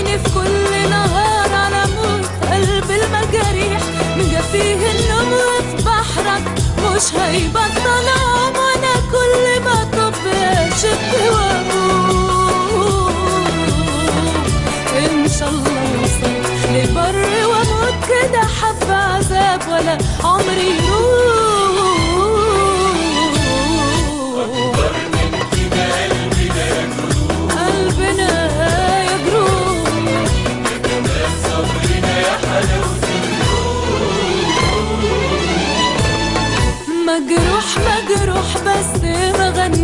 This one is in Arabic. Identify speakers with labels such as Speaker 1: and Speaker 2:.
Speaker 1: عيني في كل نهار على موت قلب المجاريح، مجفيه النوم وفي بحرك مش هيبطل عوم، وانا كل ما طب اشد واموت ان شاء الله اوصل لبر واموت كده حب عذاب ولا عمري يروح.
Speaker 2: اكبر من كده
Speaker 1: قلبنا يجروح،
Speaker 2: كمان صبرنا يا حلاوة
Speaker 1: مجروح مجروح بس ما غني